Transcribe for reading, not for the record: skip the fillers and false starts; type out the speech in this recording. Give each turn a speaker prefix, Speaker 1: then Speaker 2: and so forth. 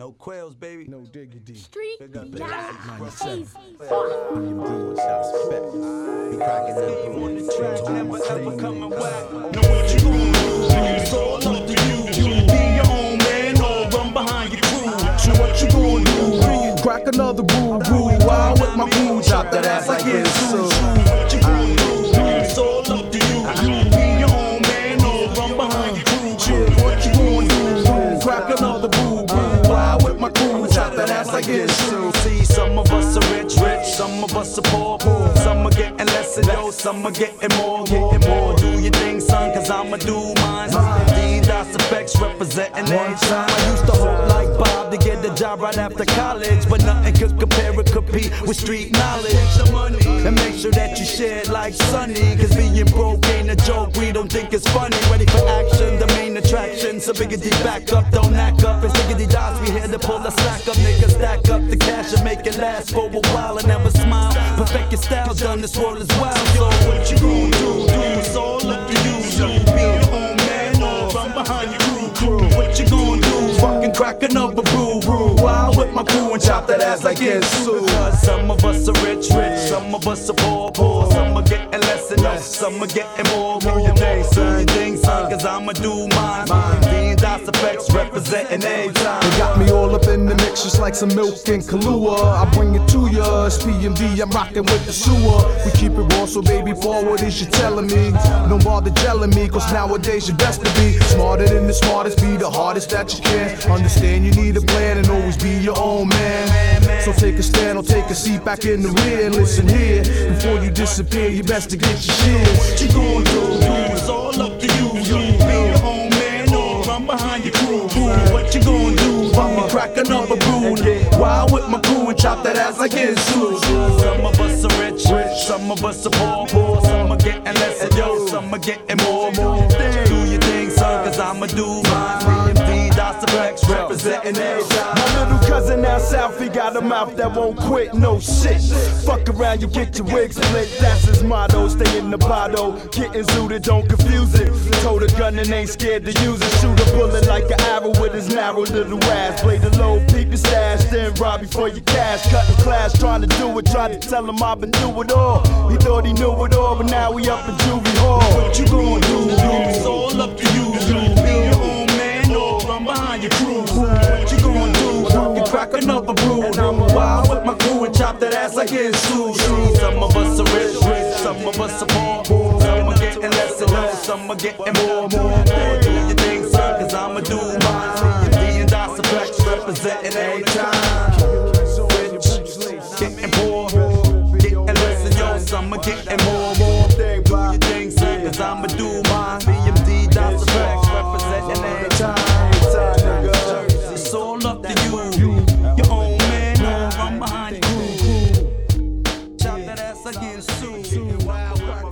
Speaker 1: No quails, baby.
Speaker 2: No diggity.
Speaker 3: Street
Speaker 1: BMD
Speaker 2: shots spec. Be cracking that
Speaker 1: on the track, never ever coming back. Know what you gon' do? It's all up to you. You be your own man or run behind your crew. So what you gon' do?
Speaker 2: Crack another boo boo. Wild with my boo. Chop that ass like it's so.
Speaker 1: What you gon' do? It's all up to you. You be your own man or run behind your crew. What you gon' do?
Speaker 2: Crack another boo boo. Wild with my crew. Chop that ass like it's so.
Speaker 1: See, some of us are rich, some of us are poor. Some are getting less and yo, some are getting more. Do your thing, son, cause I'ma do mine. D-Dot Effects representing every time. I used to hope like Bob to get a job right after college, but nothing could compare or compete with street knowledge. And make sure that you share it like Sunny, cause being broke ain't a joke, we don't think it's funny. Ready for action, the main attraction. So Biggity back up, don't act up. It's Diggity Dots, we here to pull the slack up. Niggas stack up the cash and make it last for a while and never smile. Perfect your style, done, this world is wild. So what you gon' do? It's all up to you. You be your own man or run behind your crew. What you gon' do?
Speaker 2: Fucking crack another boo boo. Wild with my crew and chop that ass like it's so.
Speaker 1: Cause some of us are rich, some of us are poor. Some are getting less than us, some are getting more. Do your thing, son, cause I'ma do mine. D-Dot Effects representing every time.
Speaker 2: They got me all up in the mix just like some milk and Kahlua. I bring it to ya, it's PMD, I'm rocking with the sewer. We keep it raw, so baby, forward is you telling me. Don't bother gelling me, cause nowadays you're best to be smarter than the smartest, be the hardest that you can. Understand you need a plan and always be your own man. So take a stand or take a seat back in the rear and listen here. Before you disappear, you best to get your shit.
Speaker 1: What you gon' do? It's all up to you. You be your own man or run behind your crew. What you gon' do?
Speaker 2: I'ma crack another brew. Wild with my crew and chop that ass like it's so.
Speaker 1: Some of us are rich, some of us are poor. Some are getting less and yo, some are getting more. Do your thing, son, cause I'ma do mine. D-Dot Effects representing every time.
Speaker 4: My little cousin down south, he got a mouth that won't quit, no shit. Fuck around, you get your wig split. That's his motto, stay in the bottle. Getting zooted, don't confuse it. Told a gun and ain't scared to use it. Shoot a bullet like an arrow with his narrow little ass. Play the low, peep your stash, then rob before you cash. Cutting class, trying to do it. Tried to tell him I've been through it all. He thought he knew it all, but now we up in juvie hall.
Speaker 1: What you gon' do? It's all up to you. You be your own man or run behind your crew. What you gon' do?
Speaker 2: Fucking crack another brew. Wild with my crew and chop that ass like it's so.
Speaker 1: Some of us are rich, some of us are poor. Some are getting less than us, some are getting more. Do your thing, son, cause I'ma do mine. D-Dot Effects representing every time. Rich, getting poor, getting less than yo, some are getting more. Do your thing, son, cause I'ma do mine. D-Dot Effects representing every time. It's all up to you. Your own man, no run behind your crew. Chop that ass like it's Sue.